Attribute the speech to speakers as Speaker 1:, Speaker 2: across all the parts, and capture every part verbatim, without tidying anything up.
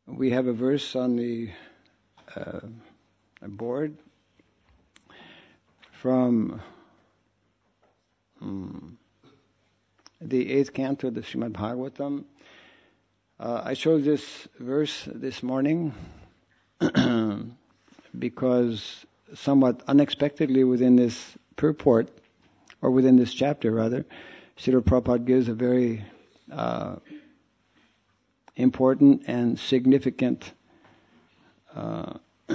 Speaker 1: We have a verse on the uh, board from um, the eighth canto of the Srimad Bhagavatam. Uh, I chose this verse this morning because somewhat unexpectedly within this purport, or within this chapter rather, Srila Prabhupada gives a very uh, important and significant uh,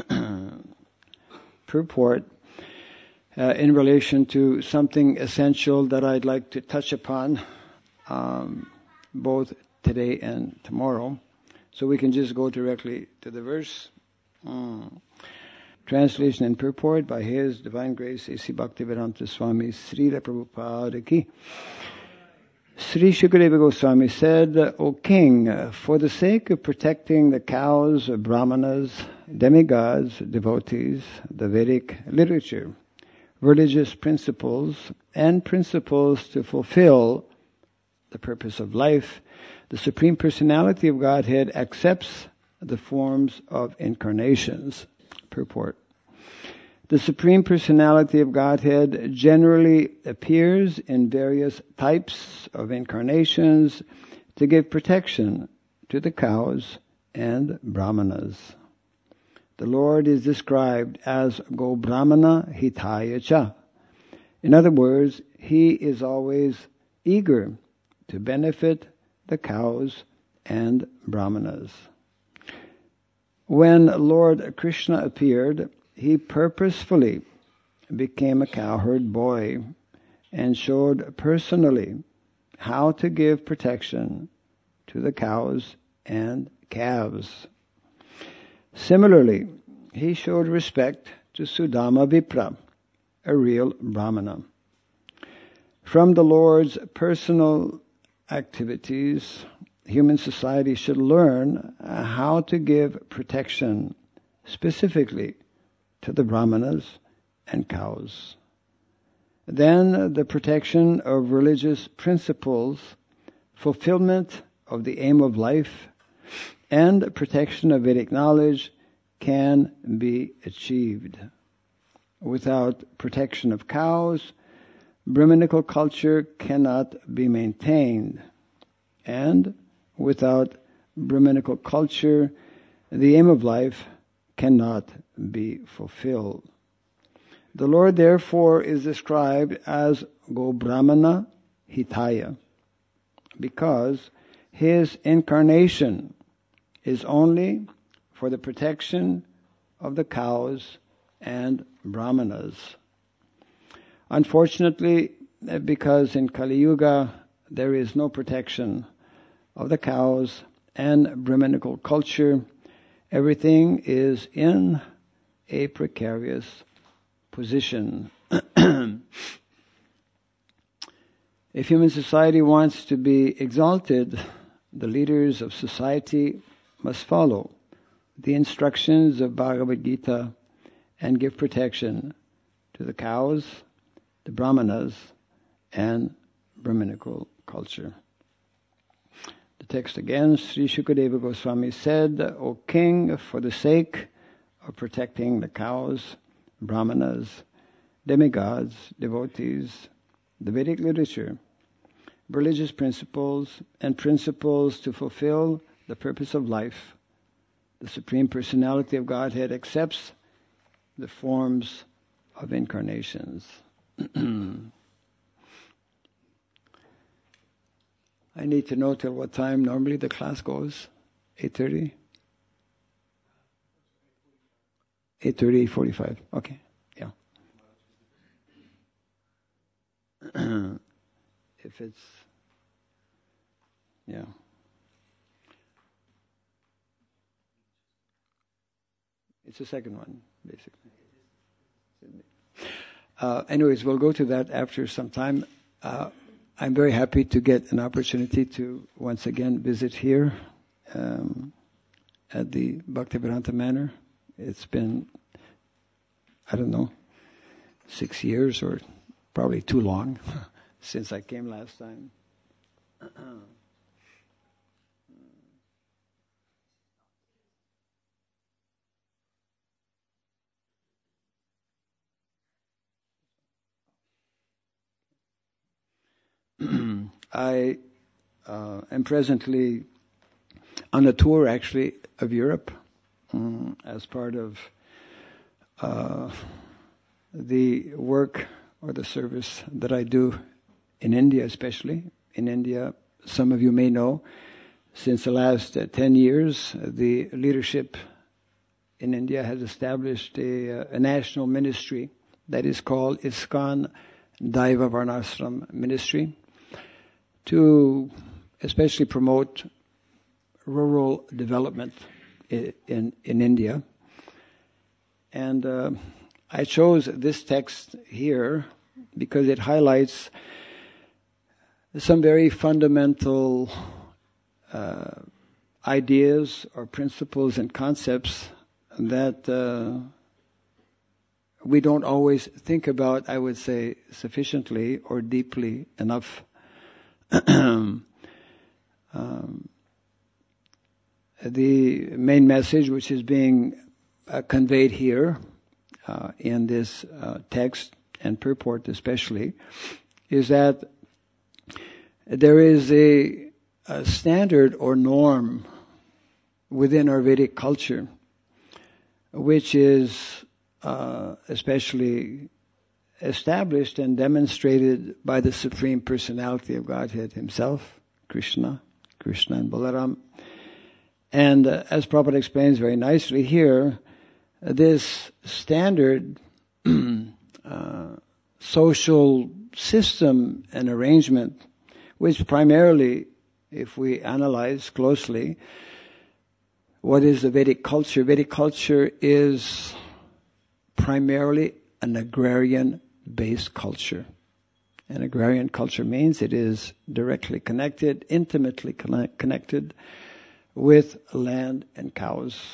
Speaker 1: purport uh, in relation to something essential that I'd like to touch upon um, both today and tomorrow. So we can just go directly to the verse. Mm. Translation and purport by His Divine Grace A C Bhaktivedanta Swami Srila Prabhupada Ki. Sri Shukadeva Goswami said, O King, for the sake of protecting the cows of Brahmanas, demigods, devotees, the Vedic literature, religious principles, and principles to fulfill the purpose of life, the Supreme Personality of Godhead accepts the forms of incarnations. Purport. The Supreme Personality of Godhead generally appears in various types of incarnations to give protection to the cows and brahmanas. The Lord is described as Go Brahmana Hitaya Cha. In other words, He is always eager to benefit the cows and brahmanas. When Lord Krishna appeared, He purposefully became a cowherd boy and showed personally how to give protection to the cows and calves. Similarly, He showed respect to Sudama Vipra, a real Brahmana. From the Lord's personal activities, human society should learn how to give protection specifically to the brahmanas and cows. Then the protection of religious principles, fulfillment of the aim of life, and protection of Vedic knowledge can be achieved. Without protection of cows, Brahminical culture cannot be maintained. And without Brahminical culture, the aim of life cannot be fulfilled. The Lord therefore is described as Go Brahmana Hitaya, because His incarnation is only for the protection of the cows and brahmanas. Unfortunately, because in Kali Yuga there is no protection of the cows and Brahminical culture, everything is in a precarious position. If human society wants to be exalted, the leaders of society must follow the instructions of Bhagavad Gita and give protection to the cows, the brahmanas, and Brahminical culture. The text again, Sri Shukadeva Goswami said, O King, for the sake of protecting the cows, brahmanas, demigods, devotees, the Vedic literature, religious principles, and principles to fulfill the purpose of life, the Supreme Personality of Godhead accepts the forms of incarnations. I need to know till what time normally the class goes. eight thirty? eight thirty, eight forty-five. Okay, yeah. If it's, yeah. It's the second one, basically. Uh, anyways, we'll go to that after some time. Uh, I'm very happy to get an opportunity to once again visit here um, at the Bhaktivedanta Manor. It's been, I don't know, six years or probably too long since I came last time. I uh, am presently on a tour, actually, of Europe um, as part of uh, the work or the service that I do in India, especially. In India, some of you may know, since the last uh, ten years, uh, the leadership in India has established a, uh, a national ministry that is called ISKCON Daiva Varnashram Ministry to especially promote rural development in, in, in India. And uh, I chose this text here because it highlights some very fundamental uh, ideas or principles and concepts that uh, we don't always think about, I would say, sufficiently or deeply enough. um, the main message which is being uh, conveyed here uh, in this uh, text and purport especially is that there is a, a standard or norm within our Vedic culture which is uh, especially established and demonstrated by the Supreme Personality of Godhead Himself, Krishna, Krishna and Balaram. And uh, as Prabhupada explains very nicely here, uh, this standard uh, social system and arrangement, which primarily, if we analyze closely, what is the Vedic culture? Vedic culture is primarily an agrarian-based culture. An agrarian culture means it is directly connected, intimately connect, connected with land and cows.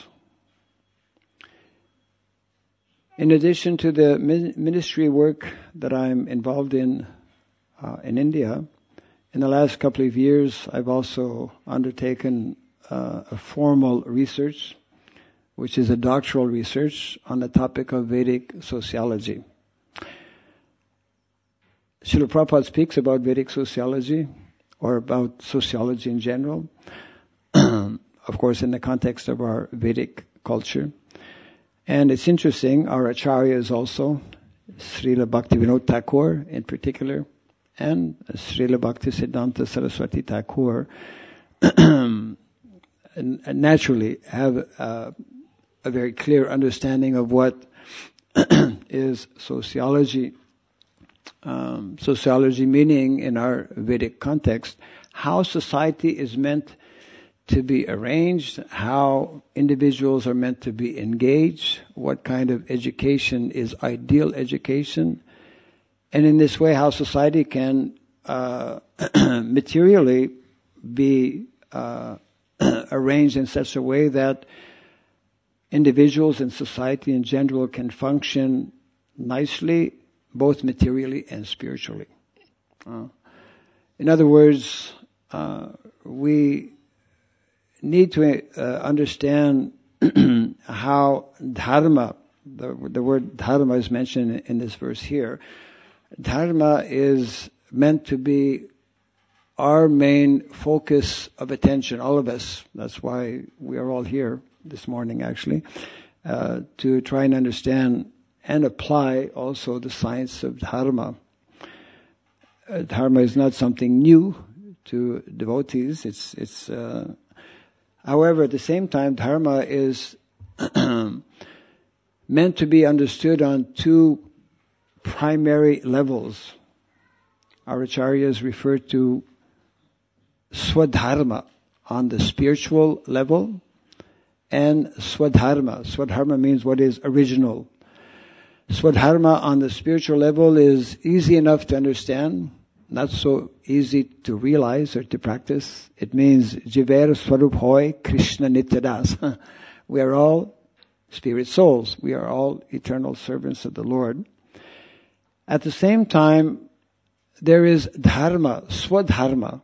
Speaker 1: In addition to the ministry work that I'm involved in uh, in India, in the last couple of years I've also undertaken uh, a formal research, which is a doctoral research on the topic of Vedic sociology. Srila Prabhupada speaks about Vedic sociology, or about sociology in general, of course in the context of our Vedic culture. And it's interesting, our acharyas also, Srila Bhaktivinoda Thakur in particular, and Srila Bhaktisiddhanta Saraswati Thakur, naturally have uh, a very clear understanding of what is sociology. Um, sociology meaning, in our Vedic context, how society is meant to be arranged, how individuals are meant to be engaged, what kind of education is ideal education, and in this way how society can uh, materially be uh, arranged in such a way that individuals and society in general can function nicely, both materially and spiritually. Uh, in other words, uh, we need to uh, understand how dharma, the, the word dharma is mentioned in this verse here. Dharma is meant to be our main focus of attention, all of us. That's why we are all here this morning, actually, uh, to try and understand and apply also the science of dharma. Uh, dharma is not something new to devotees. It's, it's. Uh, however, at the same time, dharma is meant to be understood on two primary levels. Our acharyas refer to swadharma on the spiritual level, and swadharma. Swadharma means what is original. Swadharma on the spiritual level is easy enough to understand, not so easy to realize or to practice. It means Jiver Swarup Hoy Krishna Nityadas. We are all spirit souls. We are all eternal servants of the Lord. At the same time, there is dharma, swadharma,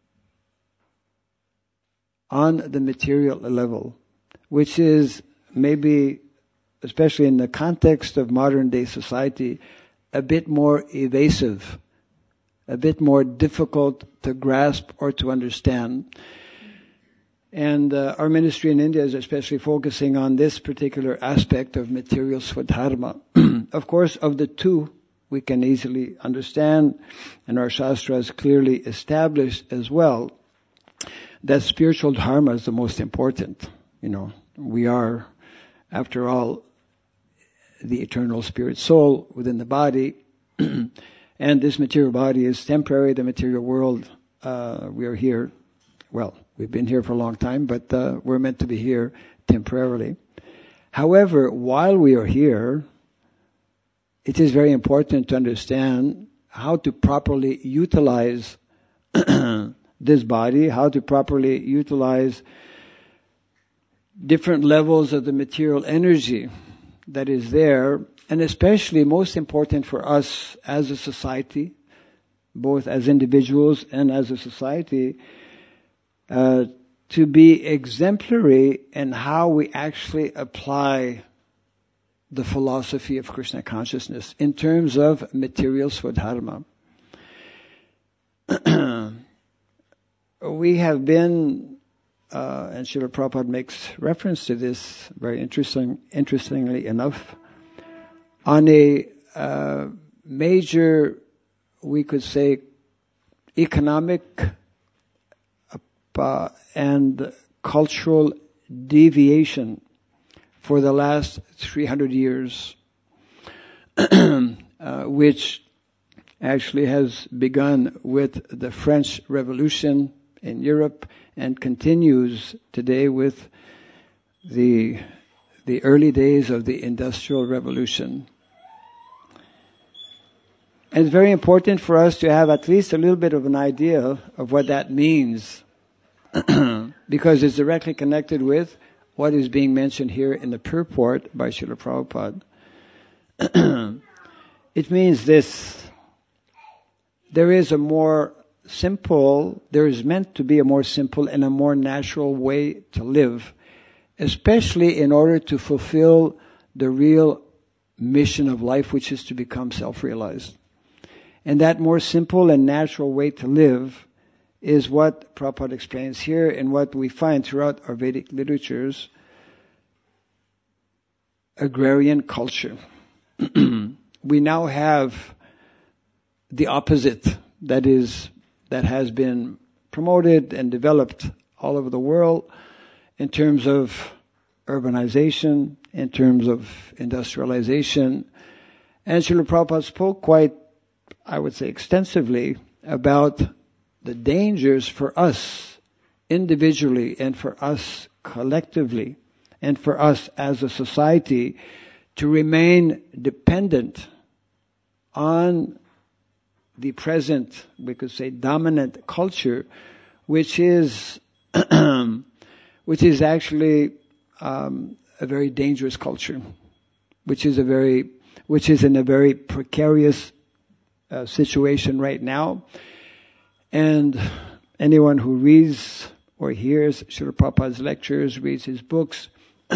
Speaker 1: on the material level, which is maybe, especially in the context of modern day society, a bit more evasive a bit more difficult to grasp or to understand. And uh, our ministry in India is especially focusing on this particular aspect of material swadharma. Of course, of the two, we can easily understand, and our shastras clearly established as well, that spiritual dharma is the most important. You know, we are, after all, the eternal spirit soul within the body, and this material body is temporary. The material world, uh, we are here, well, we've been here for a long time, but uh, we're meant to be here temporarily. However, while we are here, it is very important to understand how to properly utilize this body, how to properly utilize different levels of the material energy that is there, and especially most important for us as a society, both as individuals and as a society, uh, to be exemplary in how we actually apply the philosophy of Krishna consciousness in terms of material swadharma. We have been, uh, and Srila Prabhupada makes reference to this very interesting, interestingly enough, on a uh, major, we could say, economic uh, and cultural deviation for the last three hundred years, uh, which actually has begun with the French Revolution in Europe and continues today with the the early days of the Industrial Revolution. And it's very important for us to have at least a little bit of an idea of what that means, because it's directly connected with what is being mentioned here in the purport by Srila Prabhupada. It means this: there is a more simple, there is meant to be a more simple and a more natural way to live, especially in order to fulfill the real mission of life, which is to become self-realized. And that more simple and natural way to live is what Prabhupada explains here and what we find throughout our Vedic literatures: agrarian culture. We now have the opposite that is, that has been promoted and developed all over the world in terms of urbanization, in terms of industrialization. And Srila Prabhupada spoke quite, I would say, extensively about the dangers for us individually and for us collectively and for us as a society to remain dependent on the present, we could say, dominant culture, which is which is actually um, a very dangerous culture, which is a very which is in a very precarious uh, situation right now. And anyone who reads or hears Srila Prabhupada's lectures, reads his books,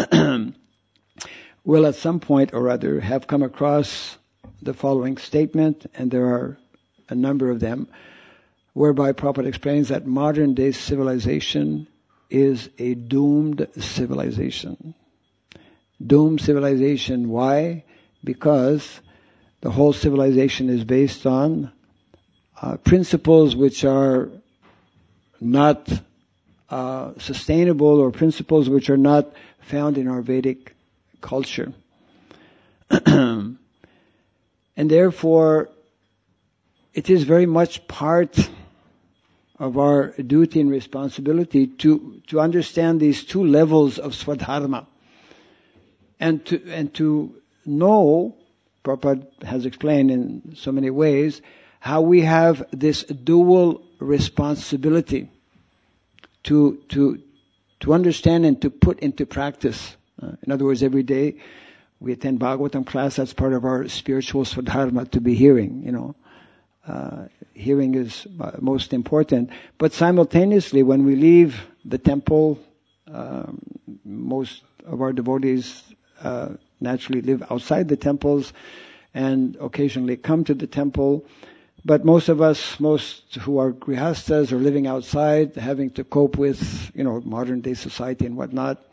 Speaker 1: will at some point or other have come across the following statement, and there are a number of them, whereby Prabhupada explains that modern day civilization is a doomed civilization. Doomed civilization, why? Because the whole civilization is based on uh, principles which are not uh, sustainable, or principles which are not found in our Vedic culture. And therefore, it is very much part of our duty and responsibility to, to understand these two levels of swadharma. And to, and to know, Prabhupada has explained in so many ways, how we have this dual responsibility to, to, to understand and to put into practice. Uh, in other words, every day we attend Bhagavatam class. That's part of our spiritual swadharma, to be hearing, you know. Uh, hearing is uh, most important. But simultaneously, when we leave the temple, um, most of our devotees uh, naturally live outside the temples and occasionally come to the temple. But most of us, most who are grihastas, are living outside, having to cope with, you know, modern day society and whatnot.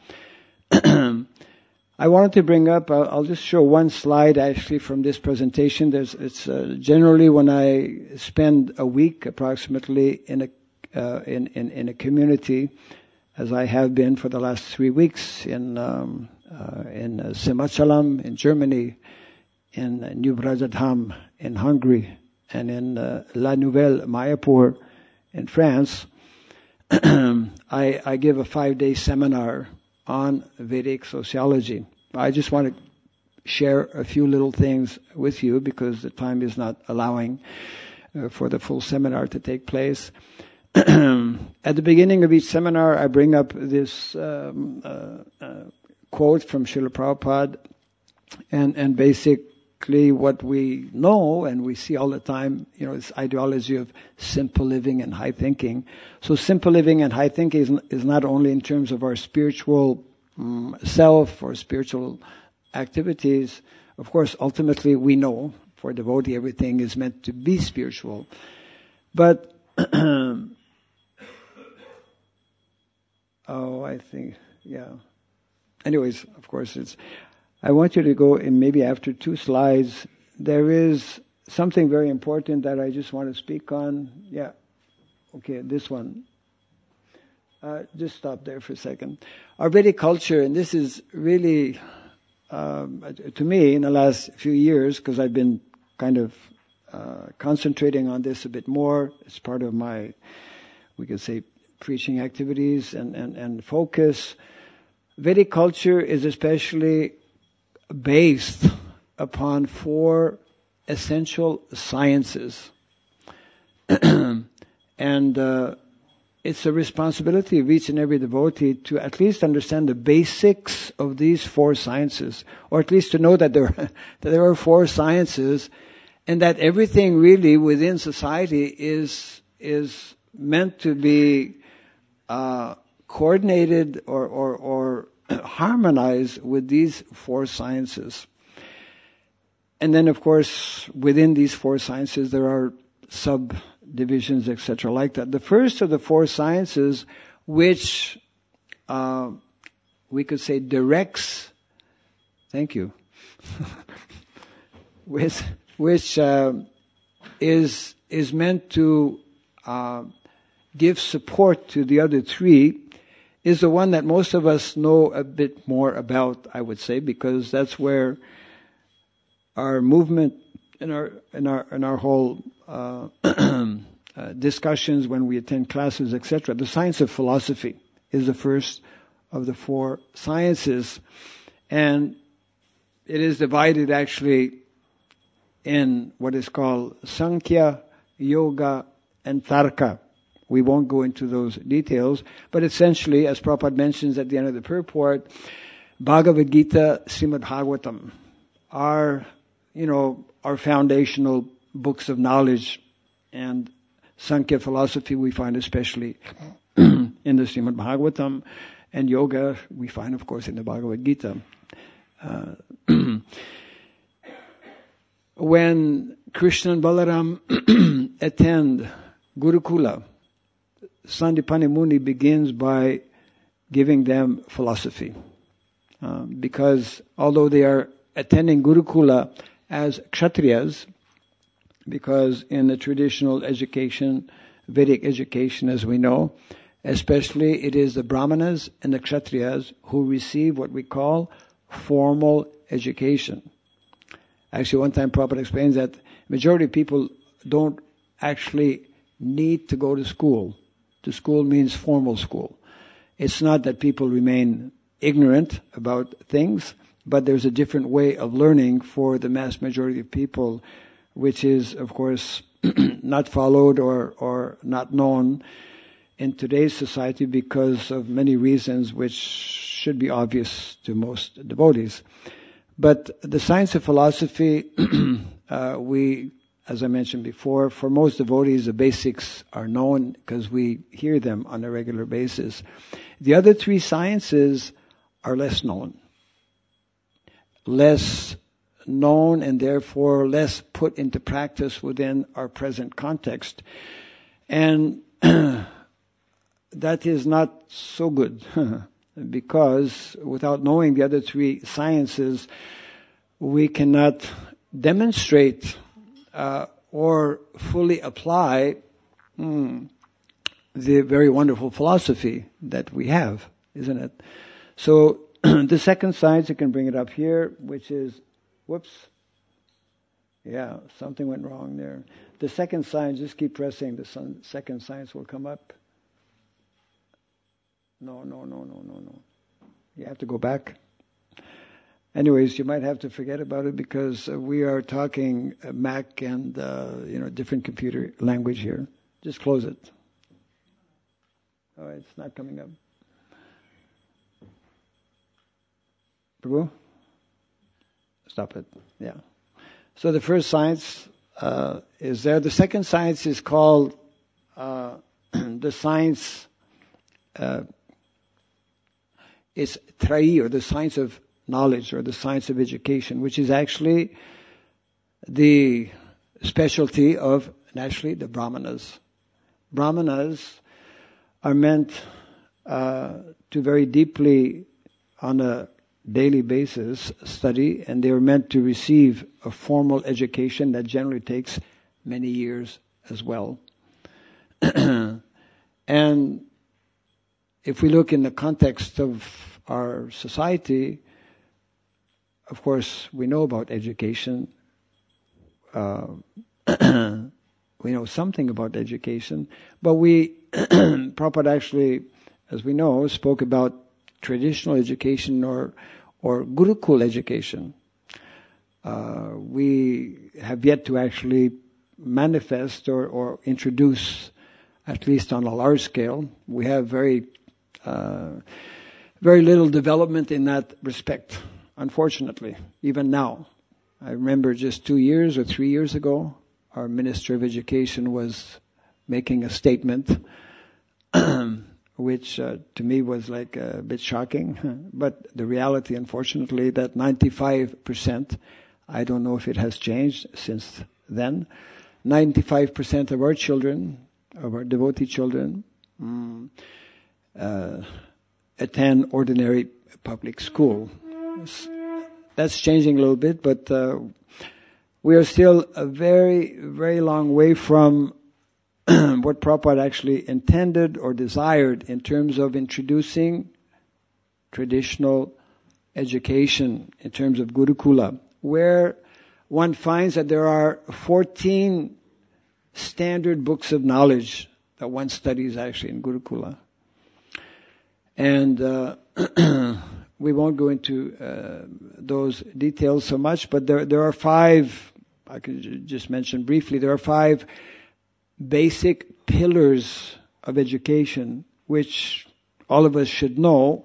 Speaker 1: I wanted to bring up, I'll, I'll just show one slide actually from this presentation. There's, it's uh, generally when I spend a week approximately in a, uh, in, in, in a community, as I have been for the last three weeks in, um, uh, in uh, Simachalam in Germany, in uh, New Brajadham in Hungary, and in uh, La Nouvelle Mayapur in France, I, I give a five-day seminar on Vedic sociology. I just want to share a few little things with you because the time is not allowing uh, for the full seminar to take place. At the beginning of each seminar, I bring up this um, uh, uh, quote from Srila Prabhupada, and, and basic what we know and we see all the time, you know, this ideology of simple living and high thinking. So simple living and high thinking is, is not only in terms of our spiritual um, self or spiritual activities. Of course, ultimately we know for a devotee everything is meant to be spiritual. But, oh, I think, yeah. Anyways, of course, it's... I want you to go in maybe after two slides. There is something very important that I just want to speak on. Yeah. Okay, this one. Uh, just stop there for a second. Our Vedic culture, and this is really, um, to me, in the last few years, because I've been kind of uh, concentrating on this a bit more. It's part of my, we could say, preaching activities and, and, and focus. Vedic culture is especially based upon four essential sciences. and uh, it's a responsibility of each and every devotee to at least understand the basics of these four sciences, or at least to know that there, that there are four sciences, and that everything really within society is is meant to be uh, coordinated or or, or harmonize with these four sciences. And then, of course, within these four sciences, there are subdivisions, et cetera, like that. The first of the four sciences, which uh, we could say directs, thank you, which, which uh, is is meant to uh, give support to the other three, is the one that most of us know a bit more about, I would say, because that's where our movement and our and our and our whole uh, uh, discussions when we attend classes, et cetera. The science of philosophy is the first of the four sciences, and it is divided actually in what is called Sankhya, Yoga, and Tarka. We won't go into those details, but essentially, as Prabhupada mentions at the end of the purport, Bhagavad Gita, Srimad Bhagavatam are, you know, our foundational books of knowledge, and Sankhya philosophy we find especially in the Srimad Bhagavatam, and yoga we find, of course, in the Bhagavad Gita. Uh, when Krishna and Balaram attend Gurukula, Sandipani Muni begins by giving them philosophy. Uh, because although they are attending Gurukula as Kshatriyas, because in the traditional education, Vedic education as we know, especially it is the Brahmanas and the Kshatriyas who receive what we call formal education. Actually, one time Prabhupada explains that majority of people don't actually need to go to school. To school means formal school. It's not that people remain ignorant about things, but there's a different way of learning for the mass majority of people, which is, of course, not followed or, or not known in today's society because of many reasons which should be obvious to most devotees. But the science of philosophy, uh, we, as I mentioned before, for most devotees the basics are known because we hear them on a regular basis. The other three sciences are less known. Less known and therefore less put into practice within our present context. And that is not so good because without knowing the other three sciences, we cannot demonstrate uh, or fully apply mm, the very wonderful philosophy that we have, isn't it? So the second science, you can bring it up here, which is, whoops, yeah, something went wrong there. The second science, just keep pressing, the sun, second science will come up. No, no, no, no, no, no. You have to go back. Anyways, you might have to forget about it because we are talking Mac and, uh, you know, different computer language here. Just close it. Oh, it's not coming up. Prabhu? Stop it. Yeah. So the first science uh, is there. The second science is called uh, the science, uh, it's Trai, or the science of knowledge, or the science of education, which is actually the specialty of, naturally, the Brahmanas. Brahmanas are meant uh, to very deeply, on a daily basis, study, and they are meant to receive a formal education that generally takes many years as well. And if we look in the context of our society, of course, we know about education. Uh, we know something about education, but we, Prabhupada actually, as we know, spoke about traditional education or or Gurukul education. Uh, we have yet to actually manifest or, or introduce, at least on a large scale. We have very, uh, very little development in that respect, unfortunately, even now. I remember just two years or three years ago, our Minister of Education was making a statement which uh, to me was like a bit shocking. But the reality, unfortunately, that ninety-five percent, I don't know if it has changed since then, ninety-five percent of our children, of our devotee children, mm, uh, attend ordinary public school. That's changing a little bit, but uh, we are still a very, very long way from what Prabhupada actually intended or desired in terms of introducing traditional education, in terms of Gurukula, where one finds that there are fourteen standard books of knowledge that one studies actually in Gurukula. And uh, we won't go into uh, those details so much, but there there are five, I could just mention briefly, there are five basic pillars of education, which all of us should know,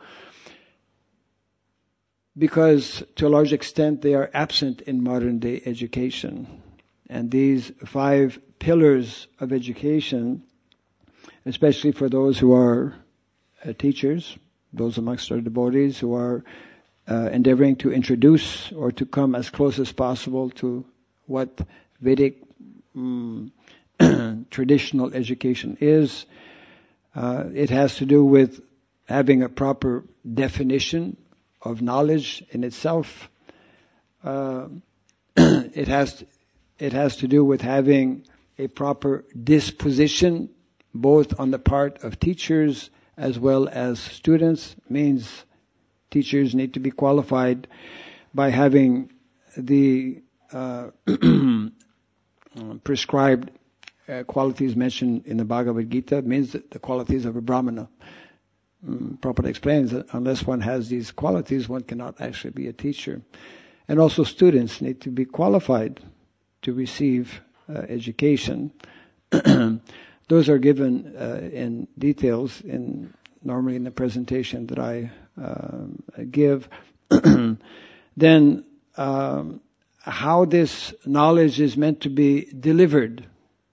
Speaker 1: because to a large extent they are absent in modern day education. And these five pillars of education, especially for those who are uh, teachers, those amongst our devotees who are uh, endeavoring to introduce or to come as close as possible to what Vedic um, traditional education is. Uh, it has to do with having a proper definition of knowledge in itself. Uh, it has to, it has to do with having a proper disposition, both on the part of teachers as well as students. Means teachers need to be qualified by having the uh, prescribed Uh, qualities mentioned in the Bhagavad Gita. Means that the qualities of a Brahmana. Um, Prabhupada explains that unless one has these qualities, one cannot actually be a teacher. And also students need to be qualified to receive uh, education. Those are given uh, in details in normally in the presentation that I uh, give. Then um, how this knowledge is meant to be delivered,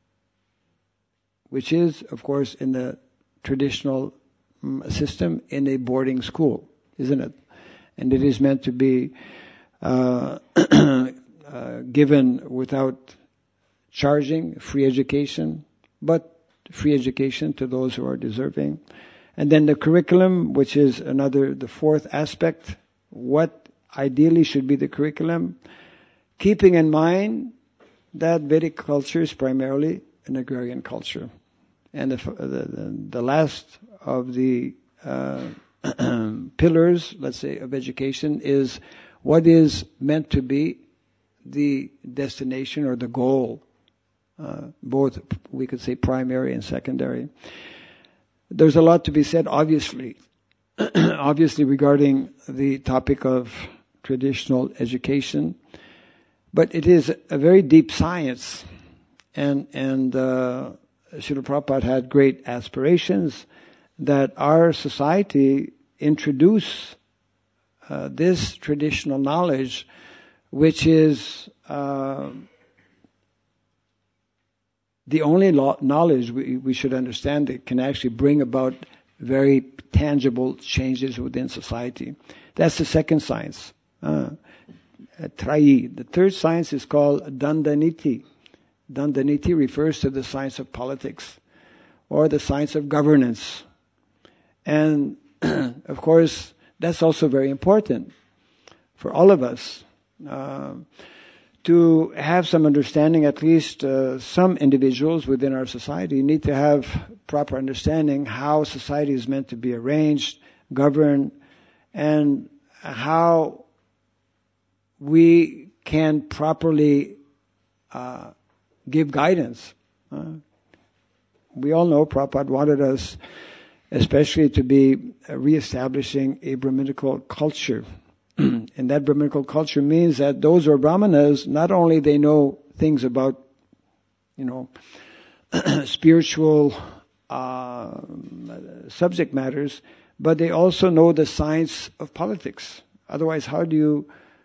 Speaker 1: which is, of course, in the traditional um, system, in a boarding school, isn't it? And it is meant to be uh, uh, given without charging, free education, but free education to those who are deserving. And then the curriculum, which is another, the fourth aspect, what ideally should be the curriculum, keeping in mind that Vedic culture is primarily an agrarian culture. And the, the, the last of the uh, pillars, let's say, of education is what is meant to be the destination or the goal, uh, both, we could say, primary and secondary. There's a lot to be said, obviously, obviously regarding the topic of traditional education, but it is a very deep science, and and uh, Srila Prabhupada had great aspirations that our society introduce uh, this traditional knowledge, which is uh, the only lo- knowledge we, we should understand that can actually bring about very tangible changes within society. That's the second science, uh, Trayi. The third science is called Dandaniti. Dandaniti refers to the science of politics or the science of governance. And of course, that's also very important for all of us. Uh, to have some understanding, at least uh, some individuals within our society need to have proper understanding how society is meant to be arranged, governed, and how we can properly uh, give guidance. Uh, we all know Prabhupada wanted us especially to be uh, reestablishing a Brahminical culture. And that Brahminical culture means that those who are Brahmanas, not only they know things about, you know, spiritual uh, subject matters, but they also know the science of politics. Otherwise, how do you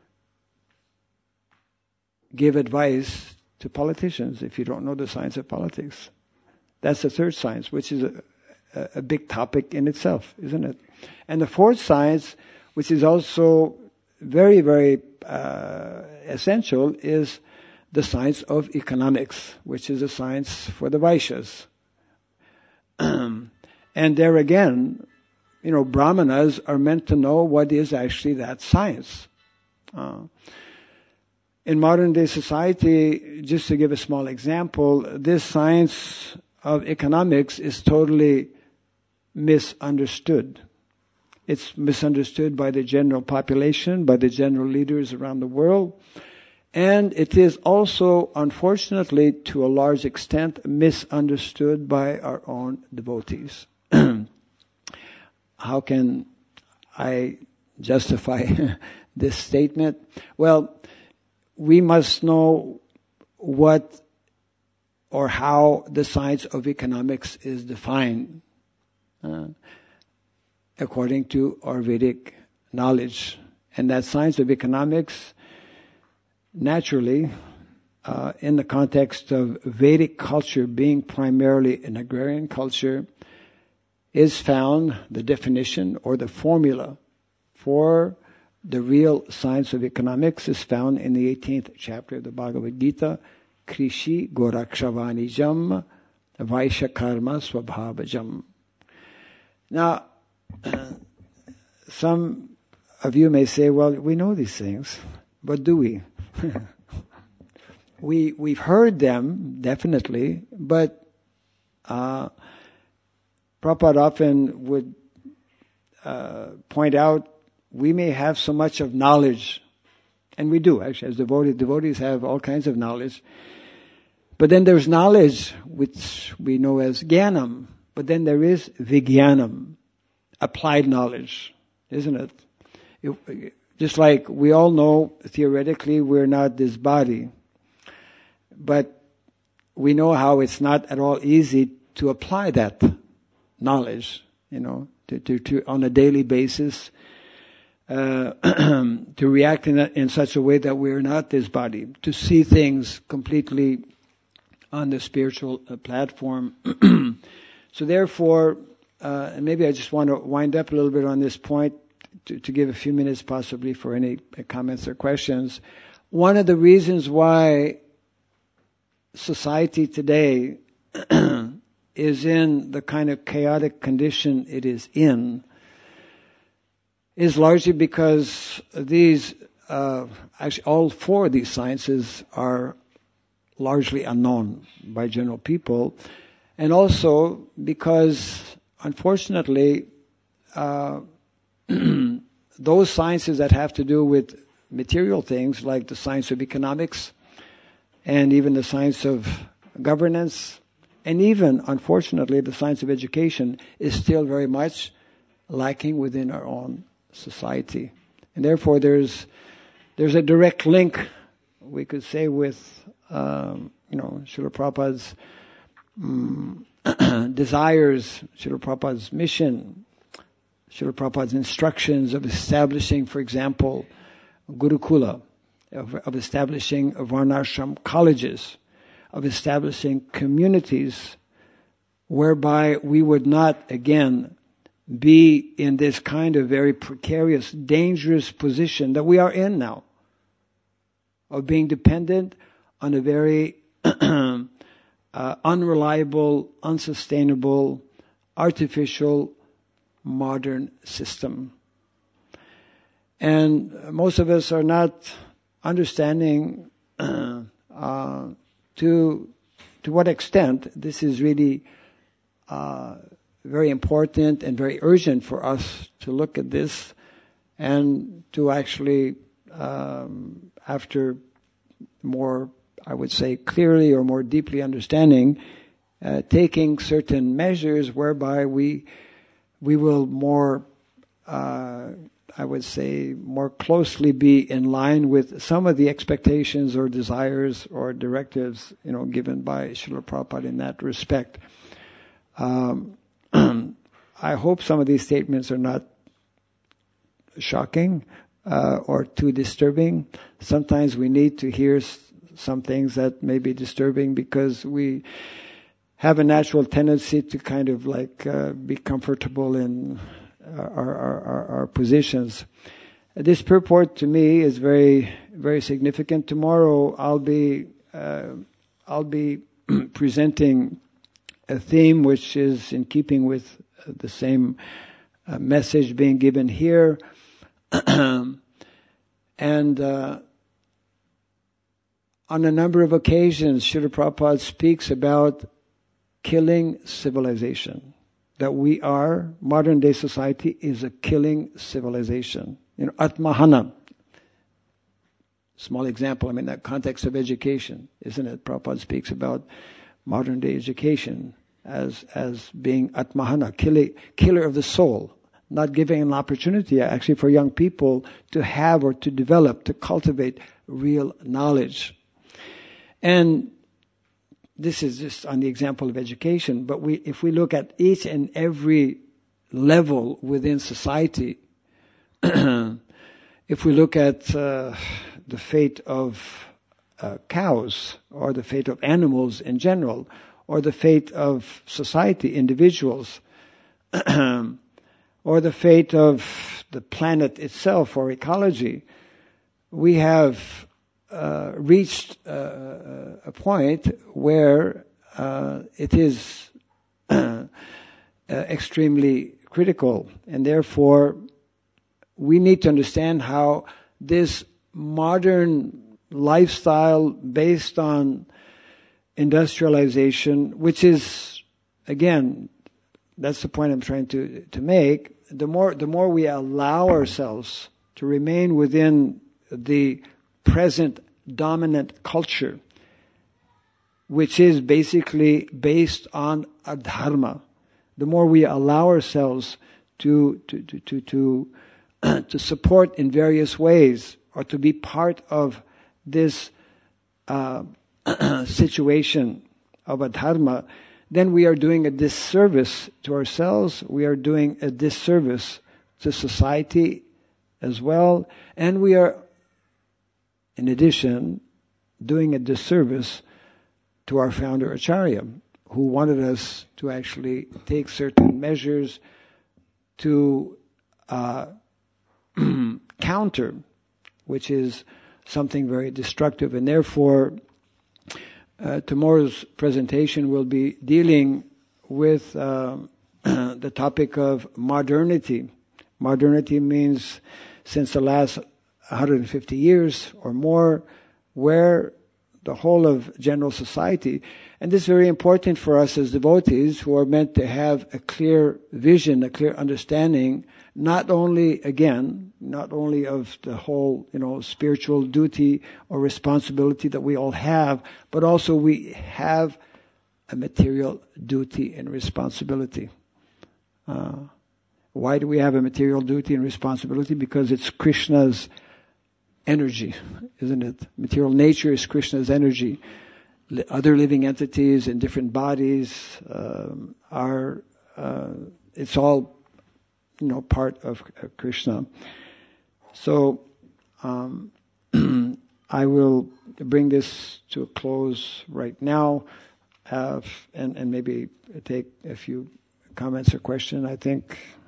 Speaker 1: give advice to politicians if you don't know the science of politics? That's the third science, which is a, a, a big topic in itself, isn't it? And the fourth science, which is also very, very uh, essential, is the science of economics, which is a science for the Vaishyas. And there again, you know, Brahmanas are meant to know what is actually that science. Uh, in modern day society, just to give a small example, this science of economics is totally misunderstood. It's misunderstood by the general population, by the general leaders around the world. And it is also, unfortunately, to a large extent, misunderstood by our own devotees. How can I justify this statement? Well, we must know what or how the science of economics is defined. Uh, according to our Vedic knowledge. And that science of economics, naturally, uh, in the context of Vedic culture being primarily an agrarian culture, is found, the definition or the formula for the real science of economics is found in the eighteenth chapter of the Bhagavad Gita, Krishi Gorakshavanijam Vaishya Karma Swabhavajam. Now, Uh, some of you may say, well, we know these things, but do we? we we've heard them, definitely, but uh, Prabhupada often would uh, point out we may have so much of knowledge, and we do, actually, as devotees. Devotees have all kinds of knowledge. But then there's knowledge, which we know as jnanam, but then there is vijnanam. Applied knowledge, isn't it? it? Just like we all know, theoretically, we're not this body. But we know how it's not at all easy to apply that knowledge, you know, to, to, to on a daily basis, uh, to react in, a, in such a way that we're not this body, to see things completely on the spiritual uh, platform. So therefore, Uh, and maybe I just want to wind up a little bit on this point to, to give a few minutes possibly for any comments or questions. one of the reasons why society today is in the kind of chaotic condition it is in is largely because these, uh, actually all four of these sciences are largely unknown by general people, and also because, unfortunately, uh, those sciences that have to do with material things, like the science of economics, and even the science of governance, and even, unfortunately, the science of education, is still very much lacking within our own society. And therefore there's there's a direct link, we could say, with um, you know, Srila Prabhupada's um, desires, Srila Prabhupada's mission, Srila Prabhupada's instructions of establishing, for example, Gurukula, of, of establishing Varnashram colleges, of establishing communities whereby we would not, again, be in this kind of very precarious, dangerous position that we are in now, of being dependent on a very uh, unreliable, unsustainable, artificial, modern system. And most of us are not understanding uh, uh, to to what extent this is really uh, very important and very urgent for us to look at this and to actually, um, after more, I would say, clearly or more deeply understanding, uh, taking certain measures whereby we we will more, uh, I would say, more closely be in line with some of the expectations or desires or directives, you know, given by Srila Prabhupada in that respect. Um, I hope some of these statements are not shocking uh, or too disturbing. Sometimes we need to hear s- some things that may be disturbing because we have a natural tendency to kind of like uh, be comfortable in our, our, our, our positions. This purport to me is very, very significant. Tomorrow I'll be uh, I'll be presenting a theme which is in keeping with the same uh, message being given here. And uh, on a number of occasions, Srila Prabhupada speaks about killing civilization. That we are, modern day society is a killing civilization. You know, Atmahana. Small example, I mean, that context of education, isn't it? Prabhupada speaks about modern day education as as being Atmahana, killer, killer of the soul, not giving an opportunity actually for young people to have or to develop, to cultivate real knowledge. And this is just on the example of education, but we, if we look at each and every level within society, if we look at uh, the fate of uh, cows, or the fate of animals in general, or the fate of society, individuals, or the fate of the planet itself or ecology, we have uh, reached uh, a point where uh, it is uh, extremely critical, and therefore we need to understand how this modern lifestyle based on industrialization, which is, again, that's the point I'm trying to to make. The more the more we allow ourselves to remain within the present dominant culture, which is basically based on adharma, the more we allow ourselves to to to to to, uh, to support in various ways or to be part of this uh, situation of adharma, then we are doing a disservice to ourselves, we are doing a disservice to society as well, and we are, in addition, doing a disservice to our founder Acharya, who wanted us to actually take certain measures to uh, counter, which is something very destructive. And therefore, uh, tomorrow's presentation will be dealing with uh, the topic of modernity. Modernity means since the last one hundred fifty years or more, where the whole of general society, and this is very important for us as devotees who are meant to have a clear vision, a clear understanding, not only, again, not only of the whole, you know, spiritual duty or responsibility that we all have, but also we have a material duty and responsibility. Uh, why do we have a material duty and responsibility? Because it's Krishna's energy, isn't it? Material nature is Krishna's energy. Other living entities in different bodies um, are, uh, it's all, you know, part of uh, Krishna. So, um, I will bring this to a close right now, uh, and, and maybe take a few comments or questions. I think